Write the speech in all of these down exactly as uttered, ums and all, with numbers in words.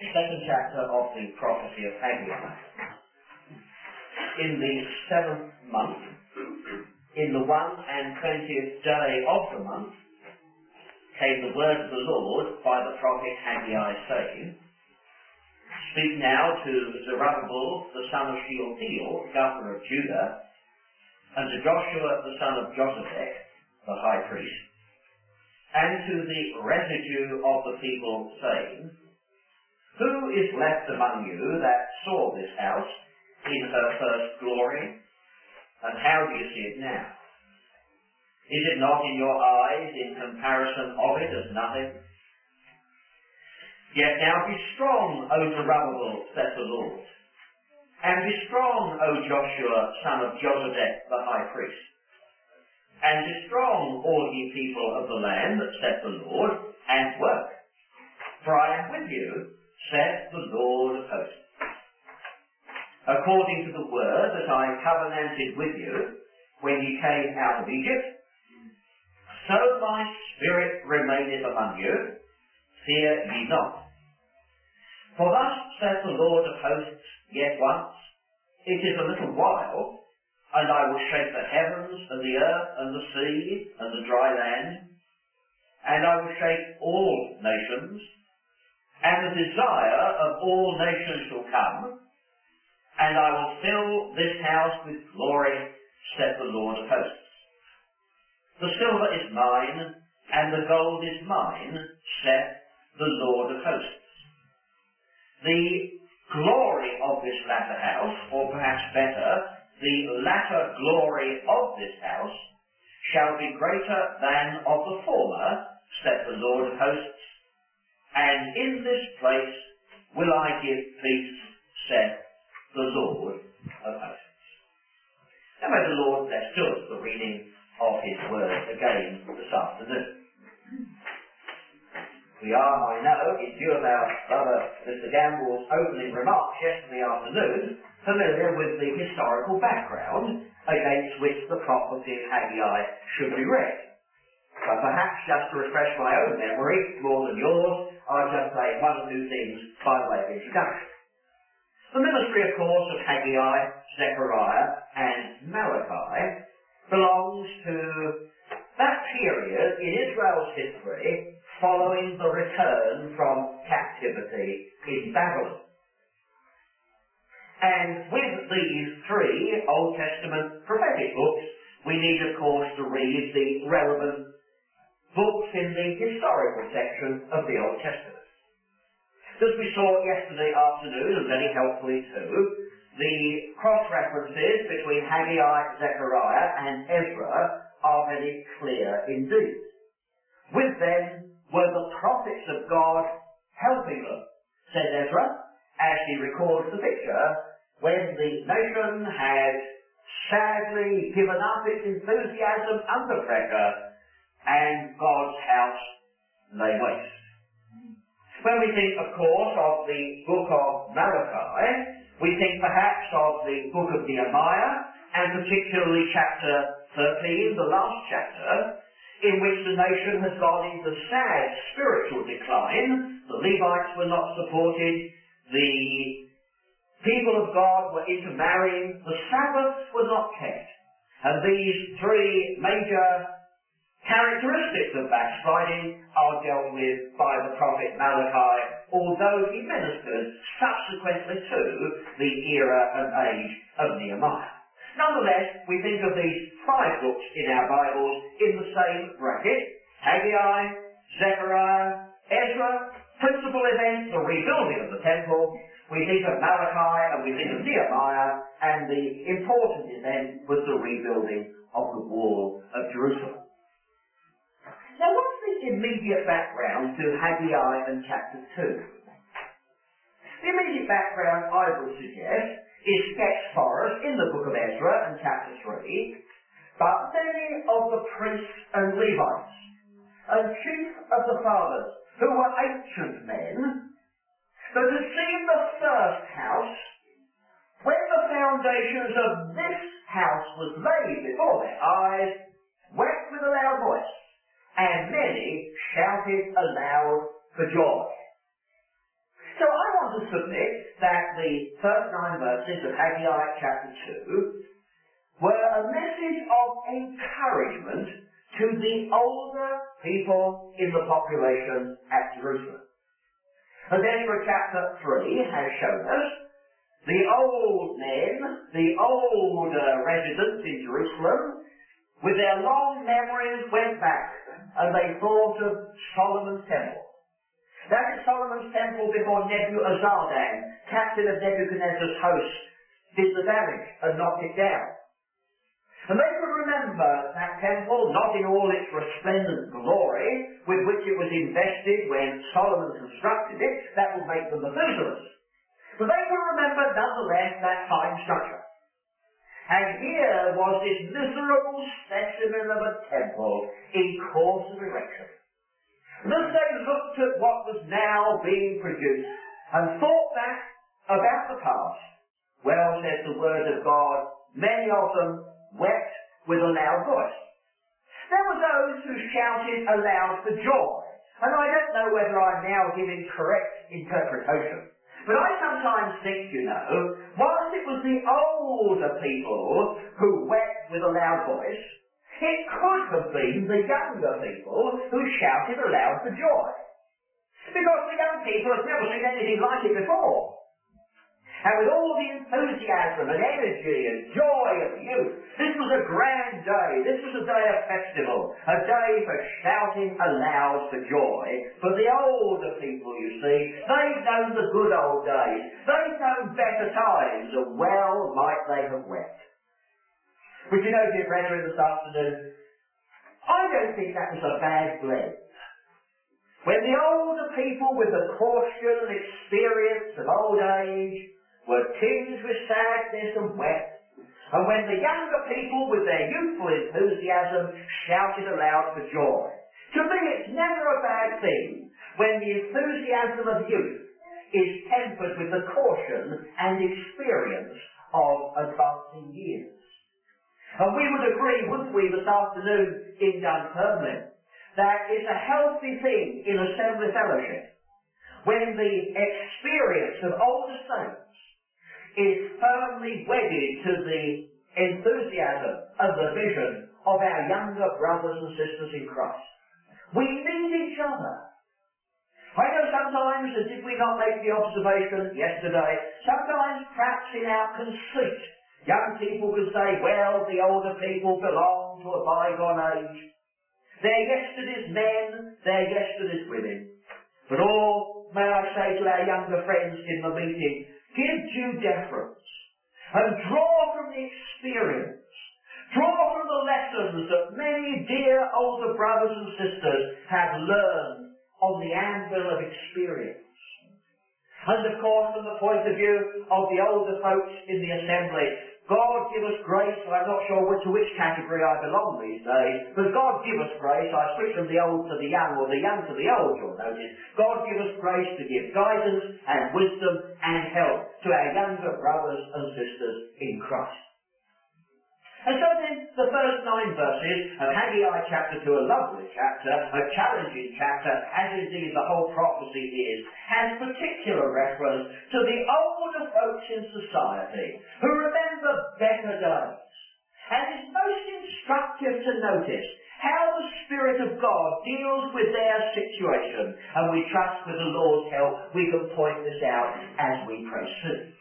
second chapter of the prophecy of Haggai. In the seventh month, in the one and twentieth day of the month, came the word of the Lord by the prophet Haggai, saying, Speak now to Zerubbabel the son of Shealtiel, governor of Judah, and to Joshua the son of Josedek, the high priest, and to the residue of the people, saying, Who is left among you that saw this house in her first glory? And how do you see it now? Is it not in your eyes in comparison of it as nothing? Yet now be strong, O Zerubbabel, saith the Lord, and be strong, O Joshua, son of Josedek, the high priest, and be strong, all ye people of the land, saith the Lord, and work. For I am with you, saith the Lord of hosts. According to the word that I covenanted with you when ye came out of Egypt, so my spirit remaineth among you, fear ye not. For thus saith the Lord of hosts, yet once, it is a little while, and I will shake the heavens, and the earth, and the sea, and the dry land, and I will shake all nations, and the desire of all nations shall come, and I will fill this house with glory, saith the Lord of hosts. The silver is mine, and the gold is mine, saith the Lord of hosts. The glory of this latter house, or perhaps better, the latter glory of this house, shall be greater than of the former, saith the Lord of hosts. And in this place will I give peace, saith the Lord of hosts. Now may the Lord bless to us the reading of his word again this afternoon. We are, I know, in view of our brother Mister Gamble's opening remarks yesterday afternoon, familiar with the historical background against which the prophecy of Haggai should be read. But perhaps just to refresh my own memory, more than yours, I'll just say one or two things by way of introduction. The ministry, of course, of Haggai, Zechariah, and Malachi belongs to that period in Israel's history following the return from captivity in Babylon. And with these three Old Testament prophetic books, we need, of course, to read the relevant books in the historical section of the Old Testament. As we saw yesterday afternoon, and very helpfully too, the cross-references between Haggai, Zechariah, and Ezra are very clear indeed. With them were the prophets of God helping them, said Ezra, as he records the picture, when the nation had sadly given up its enthusiasm under pressure, and God's house lay waste. When we think, of course, of the book of Malachi, we think perhaps of the book of Nehemiah, and particularly chapter thirteen, the last chapter, in which the nation has gone into sad spiritual decline. The Levites were not supported, the people of God were intermarrying, the Sabbaths were not kept. And these three major characteristics of backsliding are dealt with by the prophet Malachi, although he ministered subsequently to the era and age of Nehemiah. Nonetheless, we think of these five books in our Bibles in the same bracket: Haggai, Zechariah, Ezra, principal events, the rebuilding of the temple. We think of Malachi and we think of Nehemiah, and the important event was the rebuilding of the wall of Jerusalem. Now, what's the immediate background to Haggai and chapter two? The immediate background, I would suggest, is sketched for us in the book of Ezra and chapter three, but many of the priests and Levites and chief of the fathers, who were ancient men, that had seen the first house, when the foundations of this house was laid before their eyes, wept with a loud voice, and many shouted aloud for joy. So I want submit that the first nine verses of Haggai chapter two were a message of encouragement to the older people in the population at Jerusalem. And then for chapter three has shown us the old men, the old uh, residents in Jerusalem, with their long memories went back and they thought of Solomon's temple. That is Solomon's temple before Nebuchadnezzar, captain of Nebuchadnezzar's host, did the damage and knocked it down. And they could remember that temple, not in all its resplendent glory with which it was invested when Solomon constructed it. That would make them Methuselahs. But they could remember nonetheless that fine structure. And here was this miserable specimen of a temple in course of erection. And as they looked at what was now being produced and thought back about the past, well, says the word of God, many of them wept with a loud voice. There were those who shouted aloud for joy, and I don't know whether I'm now giving correct interpretation, but I sometimes think, you know, whilst it was the older people who wept with a loud voice, it could have been the younger people who shouted aloud for joy. Because the young people have never seen anything like it before. And with all the enthusiasm and energy and joy of youth, this was a grand day. This was a day of festival. A day for shouting aloud for joy. For the older people, you see, they've known the good old days. They've known better times, and well might they have wept. But you know, dear brethren, this afternoon, I don't think that was a bad blend. When the older people with the caution and experience of old age were tinged with sadness and wept, and when the younger people with their youthful enthusiasm shouted aloud for joy. To me, it's never a bad thing when the enthusiasm of youth is tempered with the caution and experience of advancing years. And we would agree, wouldn't we, this afternoon in Dunfermline, that it's a healthy thing in assembly fellowship when the experience of older saints is firmly wedded to the enthusiasm and the vision of our younger brothers and sisters in Christ. We need each other. I know sometimes, and did we not make the observation yesterday, sometimes perhaps in our conceit, young people could say, well, the older people belong to a bygone age. They're yesterday's men, they're yesterday's women. But all, may I say to our younger friends in the meeting, give due deference and draw from the experience, draw from the lessons that many dear older brothers and sisters have learned on the anvil of experience. And of course, from the point of view of the older folks in the assembly, God give us grace. I'm not sure which, to which category I belong these days, but God give us grace. I switch from the old to the young, or the young to the old, you'll notice. God give us grace to give guidance and wisdom and help to our younger brothers and sisters in Christ. And so then, the first nine verses of Haggai chapter two, a lovely chapter, a challenging chapter, as indeed the whole prophecy is, has particular reference to the older folks in society who remember better days. And it's most instructive to notice how the Spirit of God deals with their situation. And we trust with the Lord's help we can point this out as we proceed.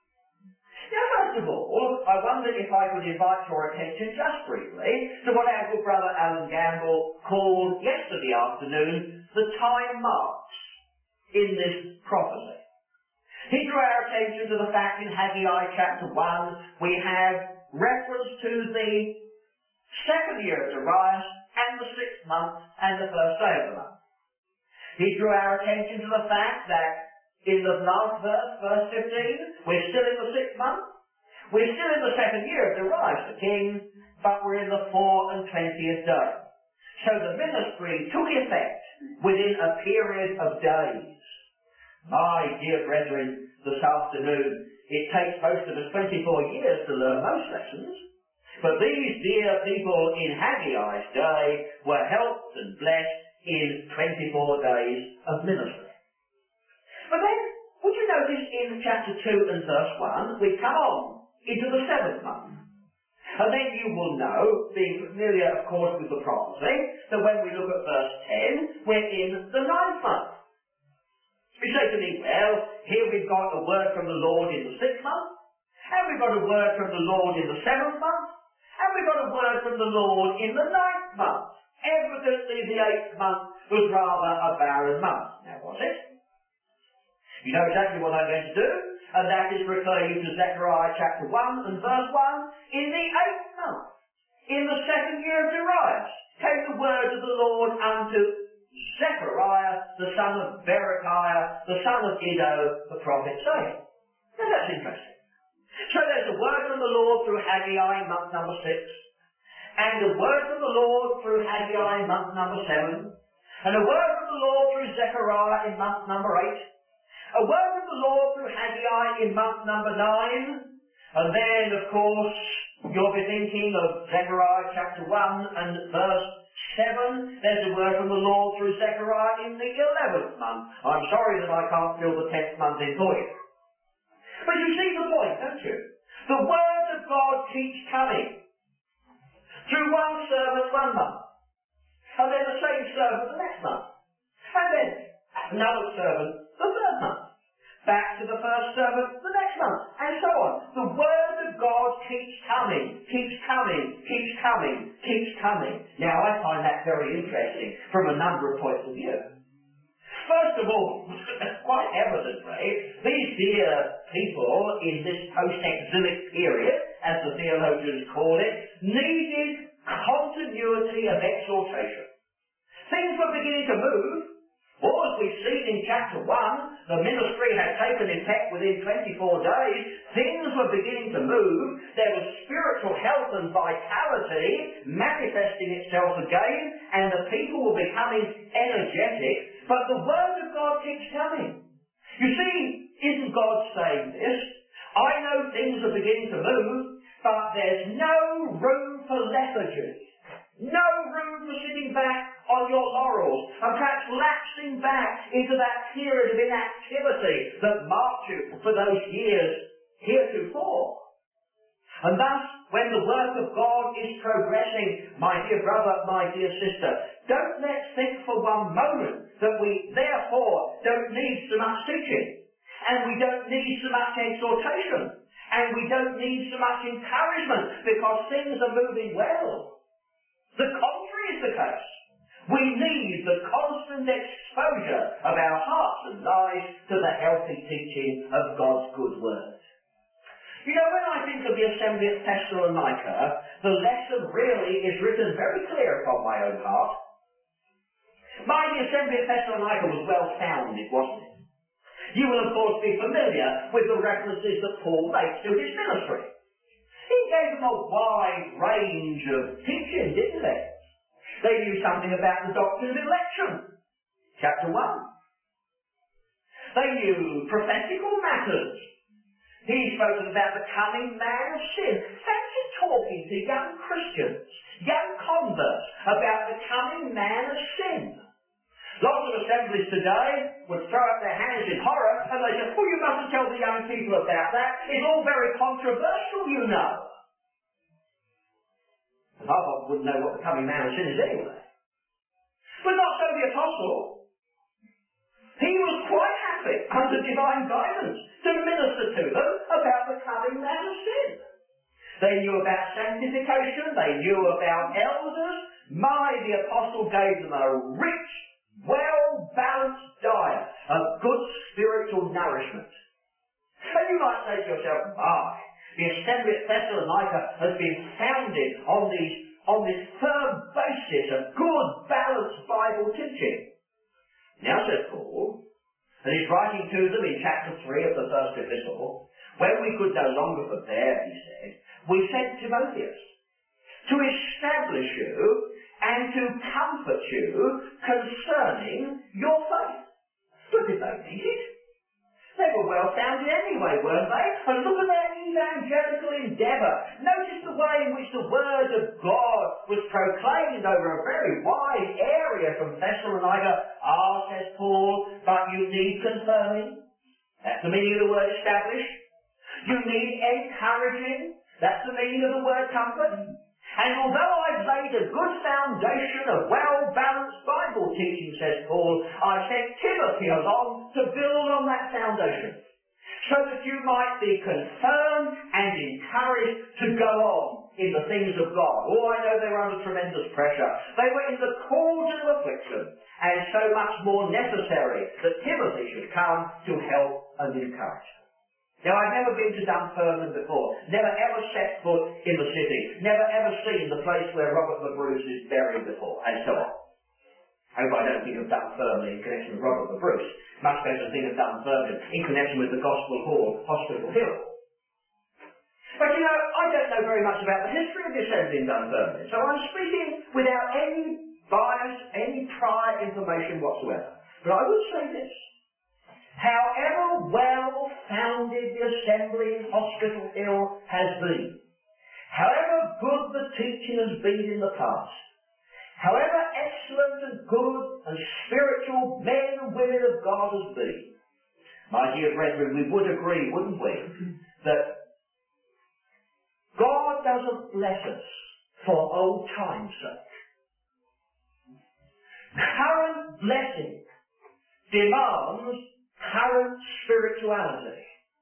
Now, first of all, I wonder if I could invite your attention just briefly to what our good brother Alan Gamble called yesterday afternoon the time marks in this prophecy. He drew our attention to the fact in Haggai chapter one we have reference to the second year of Darius and the sixth month and the first day of the month. He drew our attention to the fact that in the last verse, verse fifteen, we're still in the sixth month. We're still in the second year of Darius the king, but we're in the four and twentieth day. So the ministry took effect within a period of days. My dear brethren, this afternoon, it takes most of us twenty-four years to learn most lessons. But these dear people in Haggai's day were helped and blessed in twenty-four days of ministry. But then, Would you notice in chapter two and verse one, we come on into the seventh month. And then you will know, being familiar, of course, with the prophecy, that when we look at verse ten, we're in the ninth month. You say to me, well, here we've got a word from the Lord in the sixth month, and we've got a word from the Lord in the seventh month, and we've got a word from the Lord in the ninth month. Evidently the eighth month was rather a barren month. Now, was it? You know exactly what I'm going to do, and that is refer you to Zechariah chapter one and verse one. In the eighth month, in the second year of Darius, came the word of the Lord unto Zechariah, the son of Berechiah, the son of Iddo, the prophet, saying. Now that's interesting. So there's a word from the Lord through Haggai in month number six, and a word from the Lord through Haggai in month number seven, and a word from the Lord through Zechariah in month number eight, a word from the Lord through Haggai in month number nine, and then, of course, you'll be thinking of Zechariah chapter one and verse seven. There's a word from the Lord through Zechariah in the eleventh month. I'm sorry that I can't fill the tenth month in for you. But you see the point, don't you? The word of God keeps coming. Through one servant one month, and then the same servant the next month, and then another servant the third month, back to the first servant the next month, and so on. The word of God keeps coming, keeps coming, keeps coming, keeps coming. Now I find that very interesting from a number of points of view. First of all, quite evidently, these dear people in this post-exilic period, as the theologians call it, needed continuity of exhortation. Things were beginning to move. Or as we've seen in chapter one, the ministry had taken effect within twenty-four days. Things were beginning to move. There was spiritual health and vitality manifesting itself again, and the people were becoming energetic. But the word of God keeps coming. You see, isn't God saying this? I know things are beginning to move, but there's no room for lethargy. No room for sitting back on your laurels and perhaps lapsing back into that period of inactivity that marked you for those years heretofore. And thus, when the work of God is progressing, my dear brother, my dear sister, don't let's think for one moment that we therefore don't need so much teaching, and we don't need so much exhortation, and we don't need so much encouragement because things are moving well. The contrary is the case. We need the constant exposure of our hearts and lives to the healthy teaching of God's good word. You know, when I think of the assembly at Thessalonica, the lesson really is written very clear upon my own heart. My, the assembly at Thessalonica was well founded, wasn't it? You will, of course, be familiar with the references that Paul makes to his ministry. He gave them a wide range of teaching, didn't they? They knew something about the doctrine of election, chapter one. They knew prophetical matters. He spoke about the coming man of sin. Fancy talking to young Christians, young converts, about the coming man of sin. Lots of assemblies today would throw up their hands in horror and they say, oh, you mustn't tell the young people about that. It's all very controversial, you know. And half of them wouldn't know what the coming man of sin is anyway. But not so the apostle. He was quite happy under divine guidance to minister to them about the coming man of sin. They knew about sanctification. They knew about elders. My, the apostle gave them a rich, well-balanced diet of good spiritual nourishment. And you might say to yourself, my, the assembly at Thessalonica has been founded on, these, on this firm basis of good, balanced Bible teaching. Now, says Paul, and he's writing to them in chapter three of the first epistle, when we could no longer forbear, he said, we sent Timotheus to establish you and to comfort you concerning your faith. But did they need it? They were well founded anyway, weren't they? And look at their evangelical endeavour. Notice the way in which the word of God was proclaimed over a very wide area from Thessalonica. Ah, says Paul, but you need confirming. That's the meaning of the word establish. You need encouraging. That's the meaning of the word comfort. And although I've laid a good foundation of well-balanced Bible teaching, says Paul, I sent Timothy along to build on that foundation, so that you might be confirmed and encouraged to go on in the things of God. Oh, I know they were under tremendous pressure. They were in the cauldron of affliction, and so much more necessary that Timothy should come to help and encourage them. Now, I've never been to Dunfermline before, never ever set foot in the city, never ever seen the place where Robert the Bruce is buried before, and so on. I hope I don't think of Dunfermline in connection with Robert the Bruce. Much better think of Dunfermline in connection with the Gospel Hall, Hospital Hill. But you know, I don't know very much about the history of the assembly in Dunfermline, so I'm speaking without any bias, any prior information whatsoever. But I would say this. However well-founded the assembly in Hospital Hill has been, however good the teaching has been in the past, however excellent and good and spiritual men and women of God has been, my dear brethren, we would agree, wouldn't we, that God doesn't bless us for old time's sake. Current blessing demands current spirituality.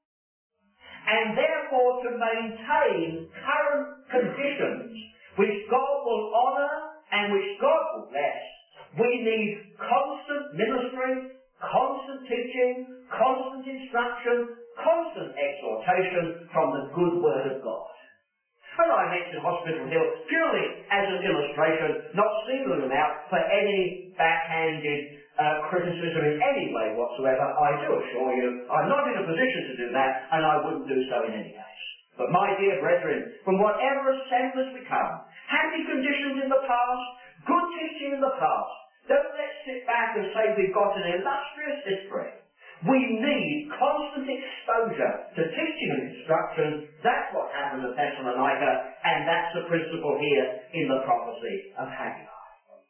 And therefore, to maintain current conditions which God will honour and which God will bless, we need constant ministry, constant teaching, constant instruction, constant exhortation from the good Word of God. And I mention Hospital Hill purely as an illustration, not singling them out for any backhanded uh, criticism in any way whatsoever. I do assure you, I'm not in a position to do that, and I wouldn't do so in any case. But my dear brethren, from whatever assemblies we come, happy conditions in the past, good teaching in the past, don't let's sit back and say we've got an illustrious history. We need constant exposure to teaching and instruction. That's what happened at Thessalonica, and that's the principle here in the prophecy of Haggai.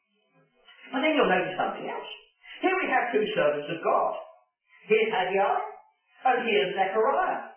But then you'll notice something else. Here we have two servants of God. Here's Haggai, and here's Zechariah.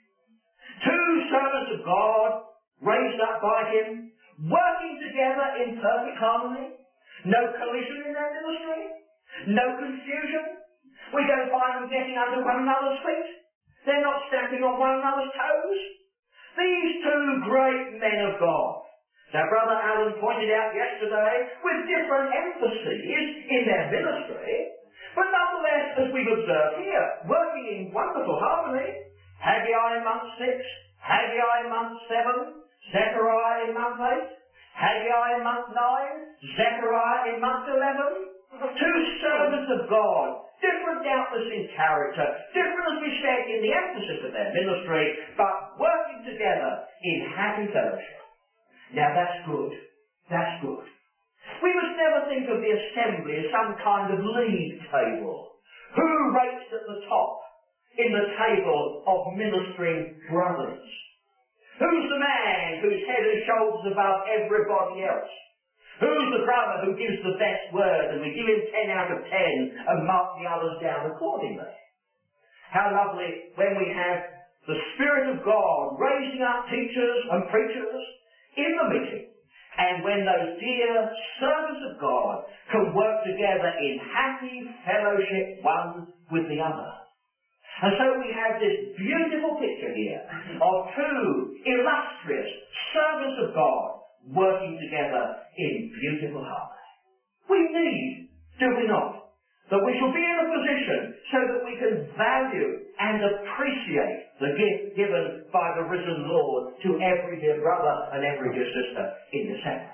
Two servants of God, raised up by him, working together in perfect harmony. No collision in their ministry. No confusion. We don't find them getting under one another's feet. They're not stamping on one another's toes. These two great men of God, now Brother Alan pointed out yesterday, with different emphases in their ministry, but nonetheless, as we've observed here, working in wonderful harmony. Haggai in month six, Haggai in month seven, Zechariah in month eight, Haggai in month nine, Zechariah in month eleven. Two servants of God, different doubtless in character, different as we said in the emphasis of their ministry, but working together in happy fellowship. Now that's good. That's good. We must never think of the assembly as some kind of league table. Who rates at the top in the table of ministering brothers? Who's the man who's head and shoulders above everybody else? Who's the brother who gives the best word and we give him ten out of ten and mark the others down accordingly? How lovely when we have the Spirit of God raising up teachers and preachers in the meeting, and when those dear servants of God can work together in happy fellowship one with the other. And so we have this beautiful picture here of two illustrious servants of God working together in beautiful harmony. We need, do we not, that we shall be in a position so that we can value and appreciate the gift given by the risen Lord to every dear brother and every dear sister in the assembly.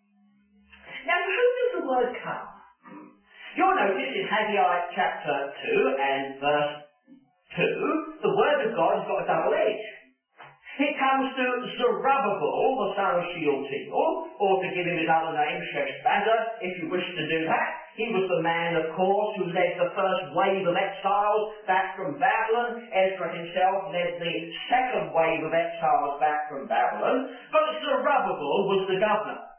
Now, to whom does the word come? You'll notice in Haggai chapter two and verse two, the word of God has got a double edge. It comes to Zerubbabel, the son of Shealtiel, or to give him his other name, Sheshbazzar, if you wish to do that. He was the man, of course, who led the first wave of exiles back from Babylon. Ezra himself led the second wave of exiles back from Babylon. But Zerubbabel was the governor.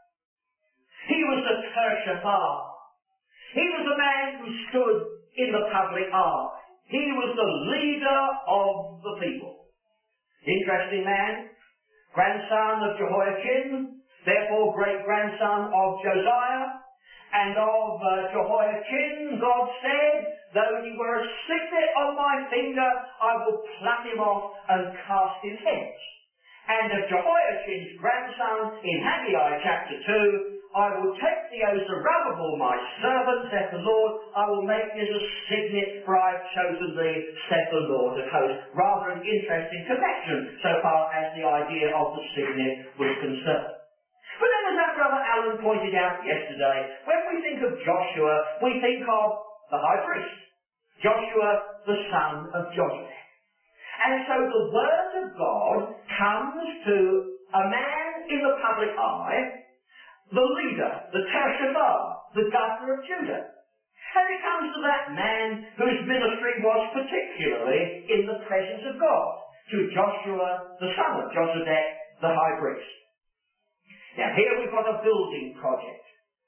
He was the tertiary. He was the man who stood in the public eye. He was the leader of the people. Interesting man, grandson of Jehoiakim, therefore great-grandson of Josiah, and of uh, Jehoiakim, God said, though he were a signet on my finger, I will pluck him off and cast his head. And of Jehoiakim's grandson, in Haggai chapter two, I will take thee, O Zerubbabel, my servant, saith the Lord, I will make thee as a signet, for I have chosen thee, saith the Lord of hosts. Rather an interesting connection, so far as the idea of the signet was concerned. But then, as our brother Alan pointed out yesterday, when we think of Joshua, we think of the high priest, Joshua, the son of Josedek. And so the word of God comes to a man in the public eye, the leader, the Tershapha, the governor of Judah. And it comes to that man whose ministry was particularly in the presence of God, to Joshua, the son of Josedek, the high priest. Now here we've got a building project.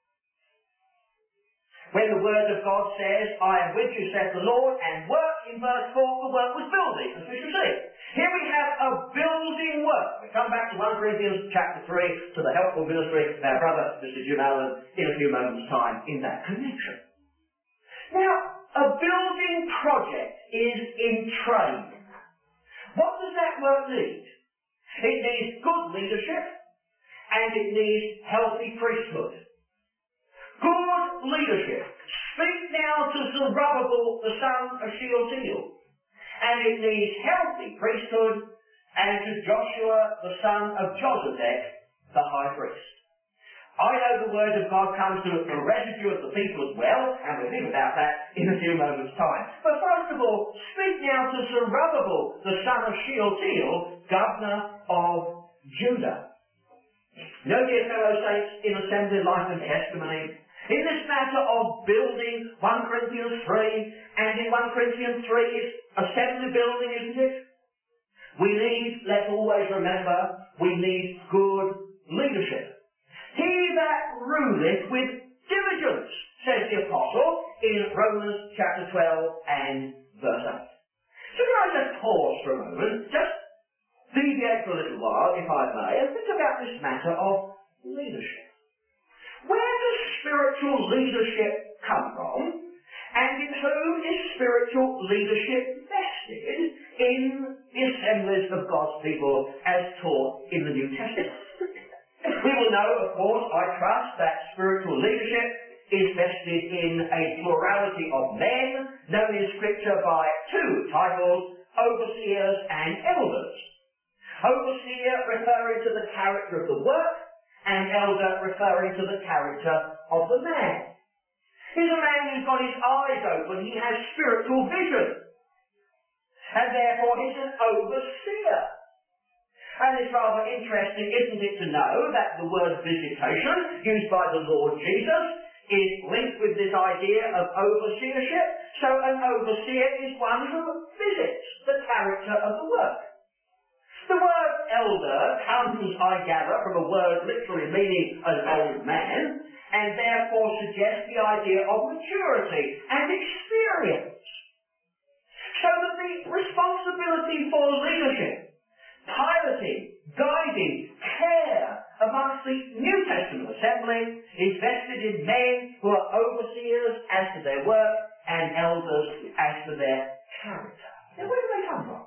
When the word of God says, I am with you, saith the Lord, and work, in verse four, the work was building, as we shall see. Here we have a building work. We come back to First Corinthians chapter three, to the helpful ministry of our brother, Mister Jim Allen, in a few moments' time in that connection. Now, a building project is in train. What does that work need? It needs good leadership, and it needs healthy priesthood. Good leadership. Speak now to Zerubbabel, the son of Shealtiel. And it needs healthy priesthood, and to Joshua, the son of Josedek, the high priest. I know the word of God comes to the residue of the people as well, and we'll think about that in a few moments' time. But first of all, speak now to Zerubbabel, the son of Shealtiel, governor of Judah. No, dear fellow saints, in assembly, life and testimony, in this matter of building, First Corinthians three, and in First Corinthians three it's assembly building, isn't it? We need, let's always remember, we need good leadership. He that ruleth with diligence, says the apostle in Romans chapter twelve and verse eight. So can I just pause for a moment, just deviate for a little while, if I may, and think about this matter of leadership. Where does spiritual leadership come from? And in whom is spiritual leadership vested in the assemblies of God's people as taught in the New Testament? We will know, of course, I trust, that spiritual leadership is vested in a plurality of men, known in Scripture by two titles, overseers and elders. Overseer referring to the character of the work, and elder referring to the character of the man. He's a man who's got his eyes open, he has spiritual vision. And therefore he's an overseer. And it's rather interesting, isn't it, to know that the word visitation, used by the Lord Jesus, is linked with this idea of overseership. So an overseer is one who visits the character of the work. The word elder comes, I gather, from a word literally meaning an old man, and therefore suggests the idea of maturity and experience. So that the responsibility for leadership, piloting, guiding, care amongst the New Testament assembly is vested in men who are overseers as to their work and elders as to their character. Now, where do they come from?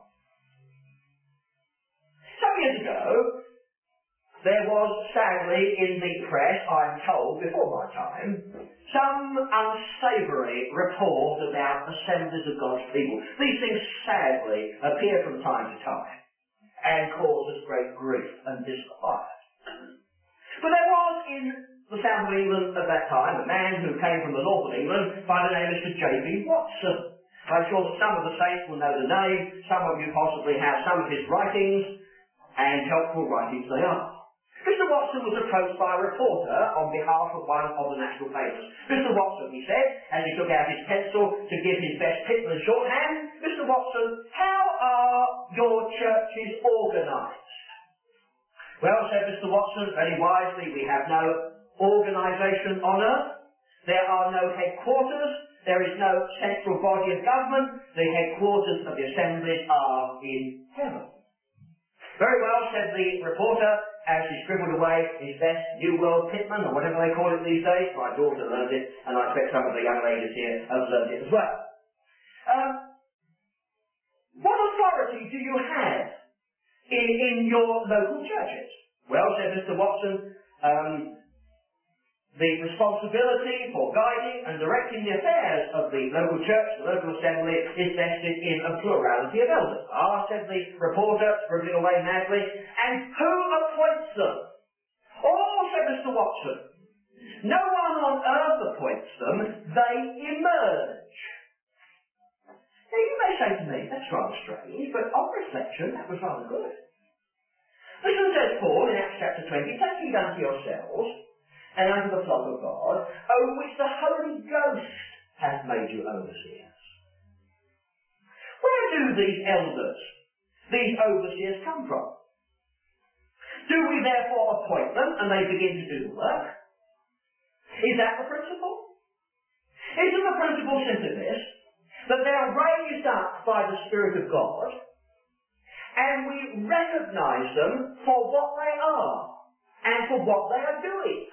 Some years ago, there was, sadly, in the press, I'm told, before my time, some unsavoury report about assemblies of God's people. These things, sadly, appear from time to time and cause us great grief and disquiet. But there was in the south of England at that time a man who came from the north of England by the name of Mister J B Watson. I'm sure that some of the saints will know the name, some of you possibly have some of his writings, and helpful writings they are. Mister Watson was approached by a reporter on behalf of one of the national papers. Mister Watson, he said, as he took out his pencil to give his best Pitman shorthand, Mister Watson, how are your churches organised? Well, said Mister Watson, very wisely, we have no organisation on earth. There are no headquarters. There is no central body of government. The headquarters of the assemblies are in heaven. Very well, said the reporter, as he scribbled away his best New World Pitman, or whatever they call it these days. My daughter learned it, and I expect some of the young ladies here have learned it as well. Um, what authority do you have in, in your local churches? Well, said Mister Watson, um, the responsibility for guiding and directing the affairs of the local church, the local assembly, is vested in a plurality of elders. Ah, said the reporter, scribbling away madly, and who appoints them? Oh, said Mister Watson, no one on earth appoints them, they emerge. Now you may say to me, that's rather strange, but on reflection, that was rather good. Listen, says Paul in Acts chapter twenty, take heed unto yourselves, and unto the flock of God, over which the Holy Ghost hath made you overseers. Where do these elders, these overseers come from? Do we therefore appoint them and they begin to do the work? Is that the principle? Isn't the principle simply this, that they are raised up by the Spirit of God, and we recognise them for what they are and for what they are doing?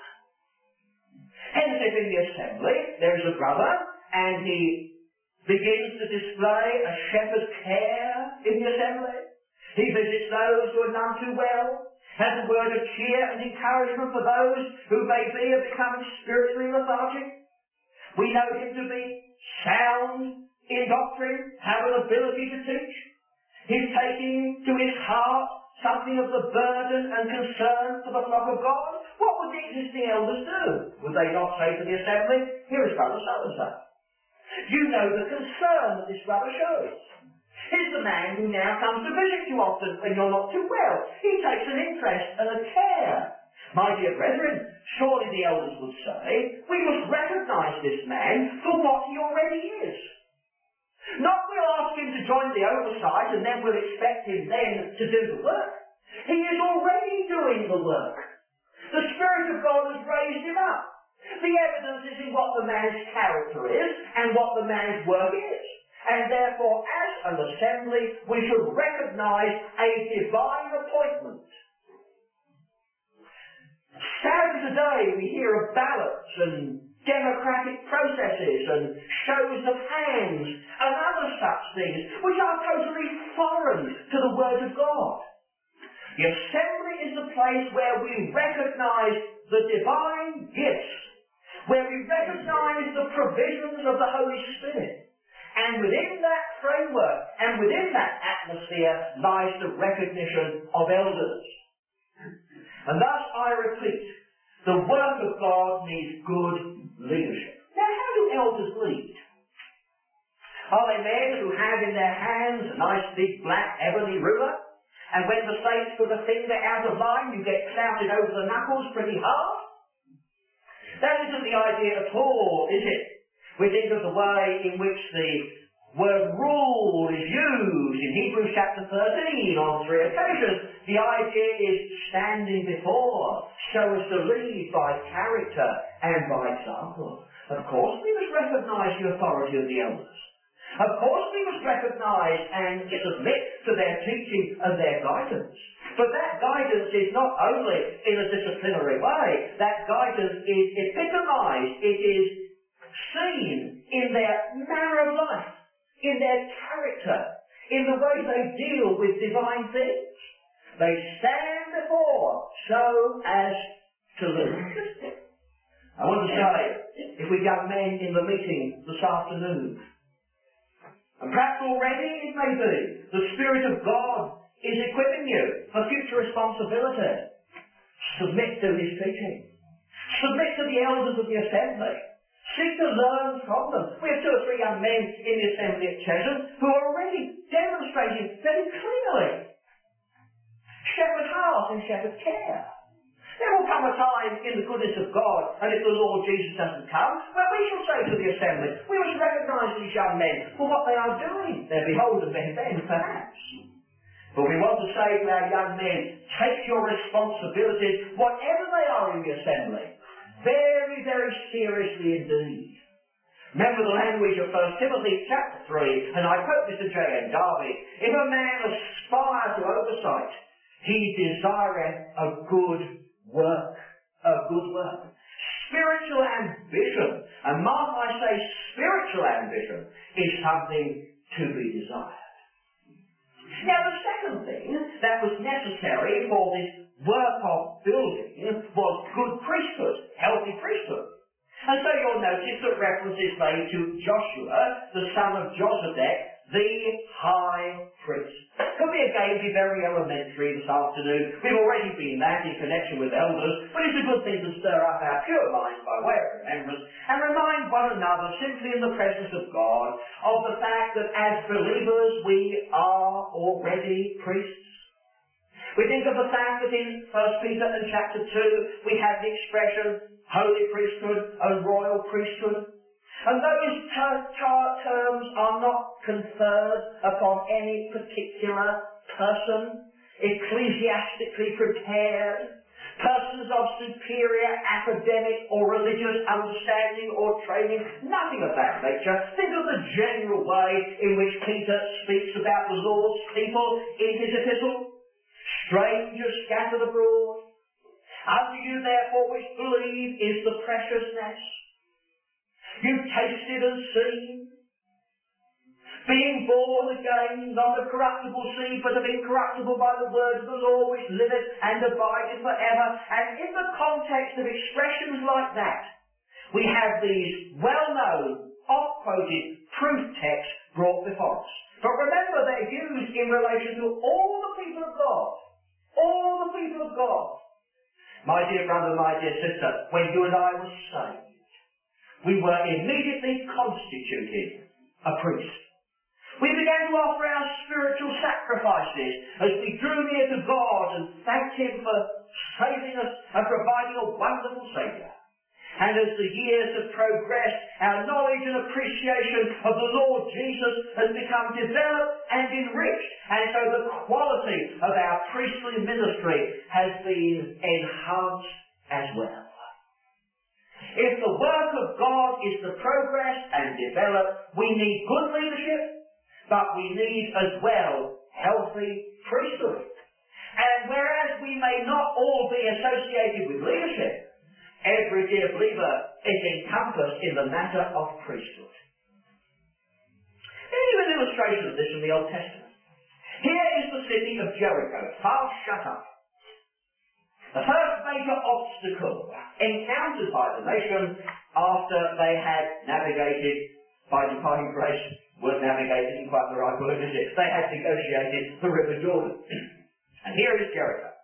Hence, if in the assembly there is a brother and he begins to display a shepherd's care in the assembly, he visits those who are none too well, has a word of cheer and encouragement for those who may be of becoming spiritually lethargic. We know him to be sound in doctrine, have an ability to teach. He's taking to his heart something of the burden and concern for the flock of God. What would the existing elders do? Would they not say to the assembly, here is brother so-and-so? You know the concern that this brother shows. He's the man who now comes to visit you often when you're not too well. He takes an interest and a care. My dear brethren, surely the elders would say, we must recognise this man for what he already is. Not we'll ask him to join the oversight and then we'll expect him then to do the work. He is already doing the work. The Spirit of God has raised him up. The evidence is in what the man's character is and what the man's work is. And therefore, as an assembly, we should recognise a divine appointment. Sadly today we hear of ballots and democratic processes and shows of hands and other such things which are totally foreign to the Word of God. The assembly is the place where we recognise the divine gifts, where we recognise the provisions of the Holy Spirit, and within that framework and within that atmosphere lies the recognition of elders. And thus, I repeat, the work of God needs good leadership. Now, how do elders lead? Are they men who have in their hands a nice big black ebony ruler, and when the saints put a finger out of line, you get clouted over the knuckles pretty hard? That isn't the idea at all, is it? We think of the way in which the word rule is used in Hebrews chapter thirteen on three occasions. The idea is standing before, so as to lead by character and by example. Of course we must recognise the authority of the elders. Of course we must recognise and submit to their teaching and their guidance. But that guidance is not only in a disciplinary way. That guidance is epitomised, it is seen in their manner of life, in their character, in the way they deal with divine things. They stand before so as to lead. I want to say, if we young men in the meeting this afternoon, and perhaps already it may be, the Spirit of God is equipping you for future responsibility. Submit to His teaching. Submit to the elders of the assembly. Seek to learn from them. We have two or three young men in the assembly at Chesham who are already demonstrating very clearly shepherd heart and shepherd care. There will come a time in the goodness of God, and if the Lord Jesus doesn't come, where we shall say to the assembly, we must recognise these young men for what they are doing. They're beholden men then, perhaps. But we want to say to our young men, take your responsibilities, whatever they are in the assembly, very, very seriously indeed. Remember the language of First Timothy chapter three, and I quote this to J N Darby, if a man aspire to oversight, he desireth a good work, a good work. Spiritual ambition, and mark I say spiritual ambition, is something to be desired. Now the second thing that was necessary for this work of building was good priesthood, healthy priesthood. And so you'll notice that reference is made to Joshua, the son of Josedek, the high priest. Could be again be very elementary this afternoon. We've already been that in connection with elders, but it's a good thing to stir up our pure minds by way of remembrance and remind one another simply in the presence of God of the fact that as believers we are already priests. We think of the fact that in First Peter and chapter two we have the expression holy priesthood and royal priesthood. And those ter- ter- terms are not conferred upon any particular person, ecclesiastically prepared, persons of superior academic or religious understanding or training, nothing of that nature. Think of the general way in which Peter speaks about the Lord's people in his epistle. Strangers scattered abroad. Unto you therefore which believe is the preciousness. You've tasted and seen. Being born again, not of corruptible seed, but of incorruptible by the word of the Lord which liveth and abideth forever. And in the context of expressions like that, we have these well-known, oft-quoted proof texts brought before us. But remember, they're used in relation to all the people of God. All the people of God. My dear brother, my dear sister, when you and I were saved, we were immediately constituted a priest. We began to offer our spiritual sacrifices as we drew near to God and thanked Him for saving us and providing a wonderful Saviour. And as the years have progressed, our knowledge and appreciation of the Lord Jesus has become developed and enriched. And so the quality of our priestly ministry has been enhanced as well. If the work of God is to progress and develop, we need good leadership, but we need as well healthy priesthood. And whereas we may not all be associated with leadership, every dear believer is encompassed in the matter of priesthood. Let me give an illustration of this from the Old Testament. Here is the city of Jericho, fast shut up. The first major obstacle encountered by the nation after they had navigated, by divine grace, word navigated isn't quite the right word, is it? They had negotiated the River Jordan. And here is Jericho.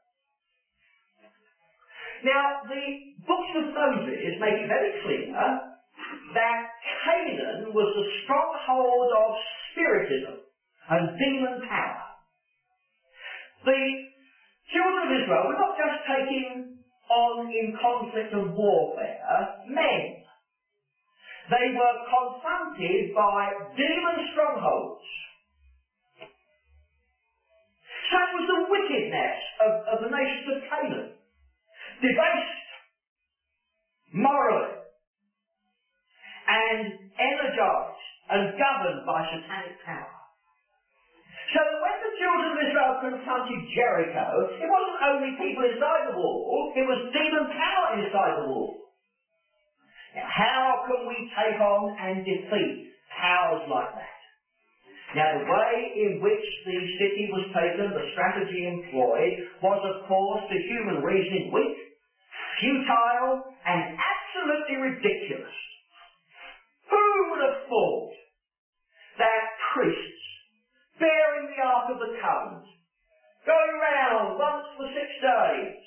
Now, the books of Moses make it very clear that Canaan was the stronghold of spiritism and demon power. The children of Israel were not just taking on in conflict and warfare men. They were confronted by demon strongholds. Such was the wickedness of, of the nations of Canaan. Debased morally and energized and governed by satanic power. So that when the children of Israel confronted Jericho, it wasn't only people inside the wall, it was demon power inside the wall. Now, how can we take on and defeat powers like that? Now, the way in which the city was taken, the strategy employed, was of course to human reasoning weak, futile, and absolutely ridiculous. Who would have thought that priests, bearing the Ark of the Covenant, going round once for six days,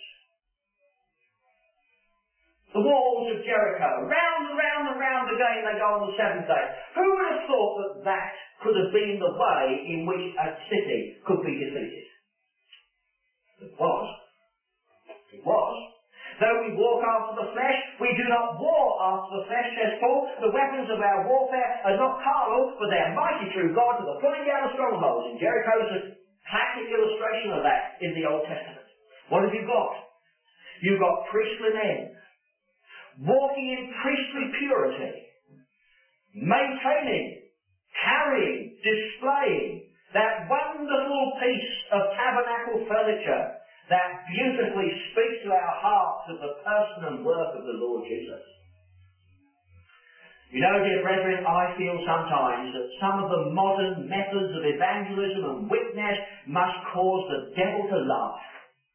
the walls of Jericho, round and round and round again they go on the seventh day. Who would have thought that that could have been the way in which a city could be defeated? It was. It was. Though we walk after the flesh, we do not war after the flesh, says Paul. The weapons of our warfare are not carnal, but they are mighty through God to the pulling down of strongholds. And Jericho is a classic illustration of that in the Old Testament. What have you got? You've got priestly men walking in priestly purity, maintaining, carrying, displaying that wonderful piece of tabernacle furniture that beautifully speaks to our hearts of the person and work of the Lord Jesus. You know, dear brethren, I feel sometimes that some of the modern methods of evangelism and witness must cause the devil to laugh.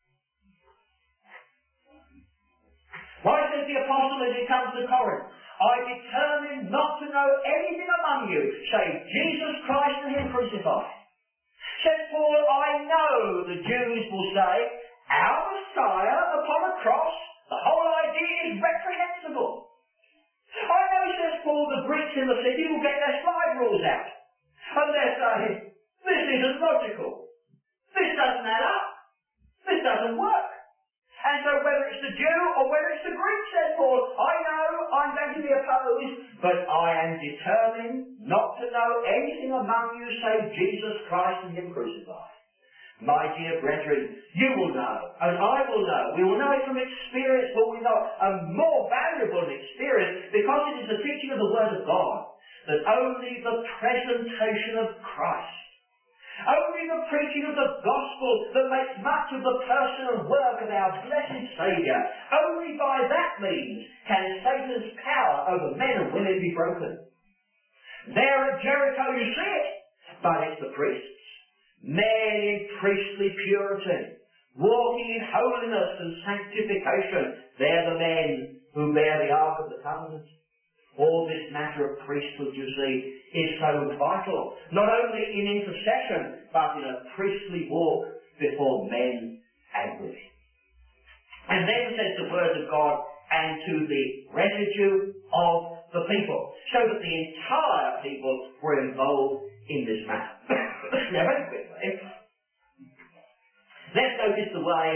Why says the apostle as he comes to Corinth, I determined not to know anything among you save Jesus Christ and him crucified. Says Paul, I know the Jews will say, our Messiah upon a cross, the whole idea is reprehensible. I know, says Paul, the Greeks in the city will get their slide rules out. And they're saying, this isn't logical. This doesn't add up. This doesn't work. And so whether it's the Jew or whether it's the Greek, says Paul, I know I'm going to be opposed, but I am determined not to know anything among you save Jesus Christ and him crucified. My dear brethren, you will know, and I will know. We will know it from experience, but we know a more valuable experience because it is the teaching of the Word of God that only the presentation of Christ, only the preaching of the gospel that makes much of the person and work of our blessed Saviour, only by that means can Satan's power over men and women be broken. There at Jericho you see it, but it's the priests. Men in priestly purity, walking in holiness and sanctification. They're the men who bear the Ark of the Covenant. All this matter of priesthood, you see, is so vital, not only in intercession, but in a priestly walk before men and women. And then says the Word of God, and to the residue of the people, so that the entire people were involved in this matter. Now, very quickly, let's notice the way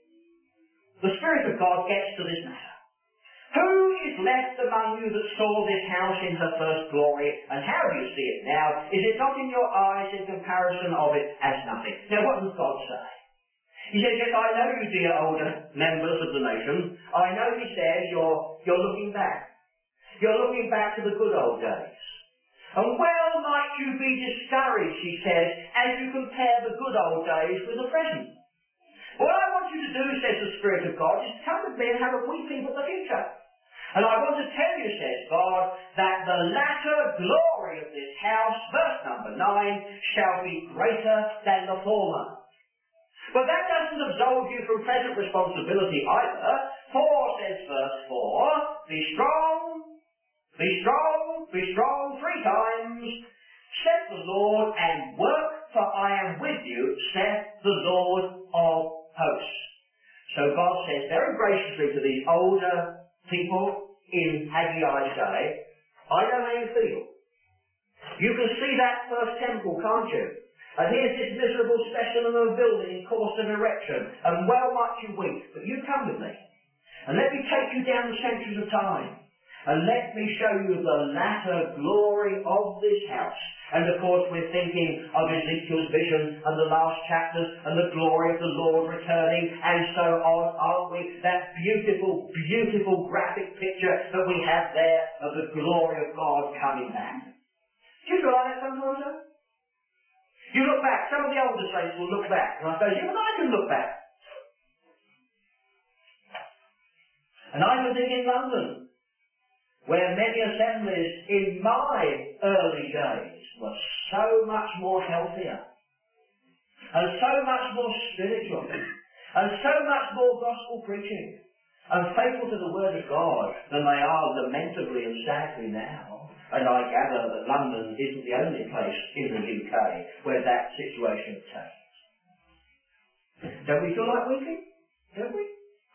the Spirit of God gets to this matter. Who is left among you that saw this house in her first glory, and how do you see it now? Is it not in your eyes in comparison of it as nothing? Now, what does God say? He says, yes, I know you, dear older members of the nation. I know, he says, you're, you're looking back. You're looking back to the good old days. And well might you be discouraged, he says, as you compare the good old days with the present. What I want you to do, says the Spirit of God, is to come with me and have a weeping for the future. And I want to tell you, says God, that the latter glory of this house, verse number nine, shall be greater than the former. But that doesn't absolve you from present responsibility either, for, says verse four, be strong, be strong, be strong three times, saith the Lord, and work, for I am with you, saith the Lord of hosts. So God says very graciously to these older people in Haggai's day, I know how you feel. You can see that first temple, can't you? And here's this miserable specimen of a building in course of erection, and well might you weep, but you come with me, and let me take you down the centuries of time, and let me show you the latter glory of this house. And of course we're thinking of Ezekiel's vision and the last chapters and the glory of the Lord returning and so on, aren't we? That beautiful, beautiful graphic picture that we have there of the glory of God coming back. Do you feel like that sometimes, though? You look back, some of the older saints will look back, and I suppose even I can look back. And I was in London, where many assemblies in my early days were so much more healthier, and so much more spiritual, and so much more gospel preaching, and faithful to the Word of God than they are lamentably and sadly now. And I gather that London isn't the only place in the U K where that situation obtains. Don't we feel like weeping? Don't we?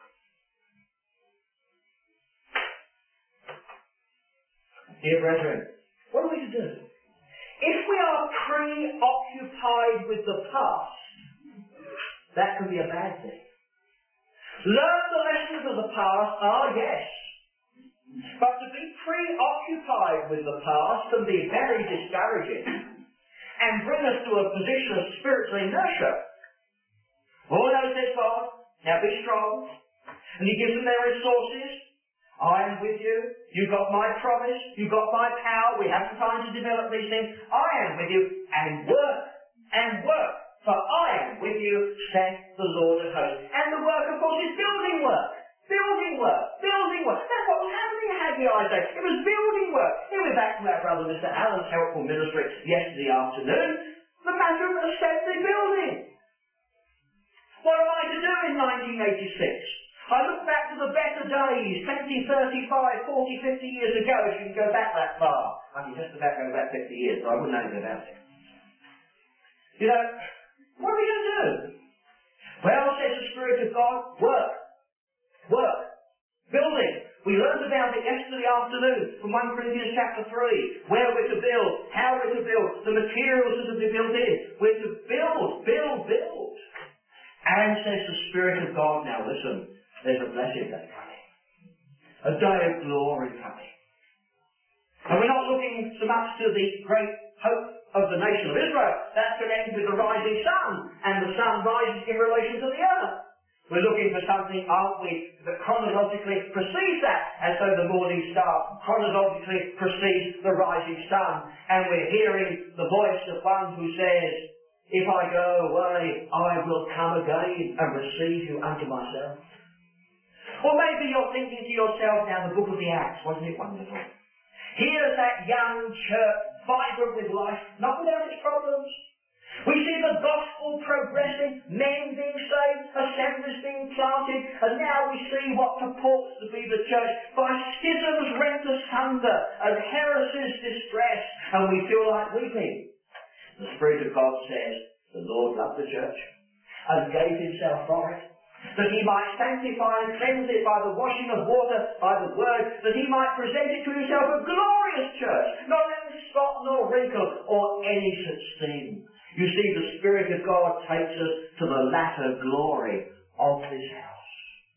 Dear brethren, what are we to do? If we are preoccupied with the past, that can be a bad thing. Learn the lessons of the past, ah yes. But to be preoccupied with the past can be very discouraging and bring us to a position of spiritual inertia. Oh no, says God, now be strong. And he gives them their resources. I am with you. You got my promise. You got my power. We haven't time to develop these things. I am with you. And work. And work. For I am with you, saith the Lord of hosts. And the work, of course, is building work. Building work. Building work. That's what was happening in Haggai Isaiah. It was building work. Here we're back to our brother Mister Allen's helpful ministry yesterday afternoon. The matter of assembly building. What am I to do in nineteen eighty-six? I look back to the better days, twenty, thirty-five, forty, fifty years ago, if you can go back that far. I can just about go back fifty years, so I wouldn't know anything about it. You know, what are we going to do? Well, says the Spirit of God, work. Work. Building. We learned about it yesterday afternoon from First Corinthians chapter three, where we're to build, how we're to build, the materials that are to be built in. We're to build, build, build. And says the Spirit of God, now listen, there's a blessed day coming. A day of glory coming. And we're not looking so much to the great hope of the nation of Israel. That's connected with the rising sun, and the sun rises in relation to the earth. We're looking for something, aren't we, that chronologically precedes that. And so the morning star chronologically precedes the rising sun. And we're hearing the voice of one who says, if I go away, I will come again and receive you unto myself. Or maybe you're thinking to yourself, now the book of the Acts, wasn't it wonderful? Here's that young church, vibrant with life, not without its problems. We see the gospel progressing, men being saved, assemblies being planted, and now we see what purports to be the church by schisms rent asunder and heresies distressed, and we feel like weeping. The Spirit of God says, the Lord loved the church and gave himself for it, that he might sanctify and cleanse it by the washing of water, by the word, that he might present it to himself a glorious church, not having spot nor wrinkle or any such thing. You see, the Spirit of God takes us to the latter glory of this house.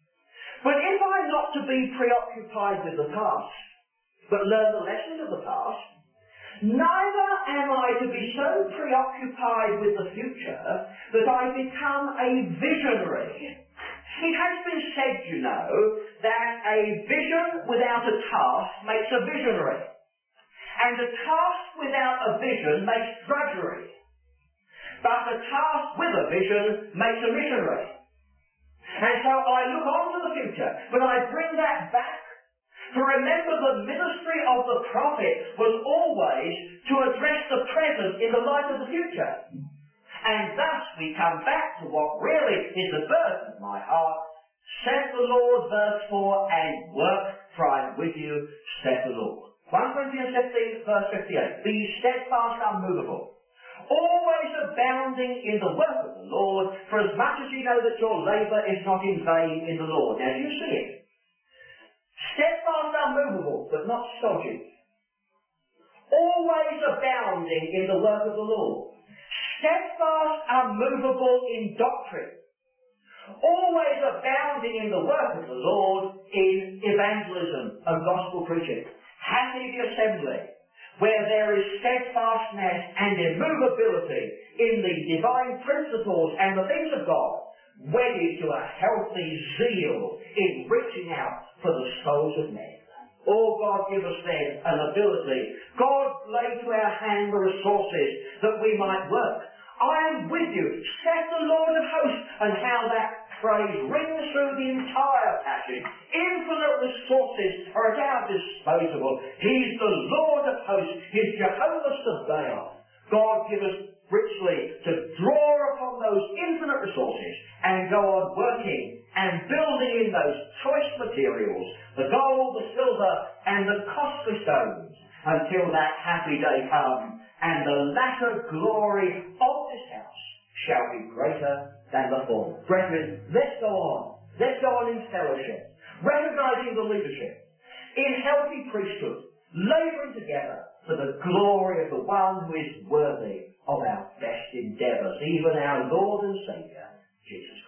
But if I'm not to be preoccupied with the past, but learn the lessons of the past, neither am I to be so preoccupied with the future that I become a visionary. It has been said, you know, that a vision without a task makes a visionary. And a task without a vision makes drudgery. But a task with a vision makes a missionary. And so I look on to the future, but I bring that back. For remember, the ministry of the prophet was always to address the present in the light of the future. And thus we come back to what really is the burden of my heart. Saith the Lord, verse four, and work, for I am with you, saith the Lord. First Corinthians fifteen, verse fifty-eight. Be steadfast, unmovable, always abounding in the work of the Lord, for as much as you know that your labour is not in vain in the Lord. Now, do you see it? Steadfast, unmovable, but not stodgy. Always abounding in the work of the Lord. Steadfast, unmovable in doctrine. Always abounding in the work of the Lord in evangelism and gospel preaching. Happy the assembly, where there is steadfastness and immovability in the divine principles and the things of God, wedded to a healthy zeal in reaching out for the souls of men. Oh, God, give us then an ability. God, lay to our hand the resources that we might work. I am with you, saith the Lord of hosts, and how that phrase rings through the entire passage. Infinite resources are at our disposal. He's the Lord of hosts. He's Jehovah Sabaoth. God, give us richly to draw upon those infinite resources and go on working and building in those choice materials, the gold, the silver, and the costly stones, until that happy day come, and the latter glory of this house shall be greater than the former. Brethren, let's go on. Let's go on in fellowship, recognizing the leadership, in healthy priesthood, labouring together for the glory of the one who is worthy of our best endeavours, even our Lord and Saviour, Jesus Christ.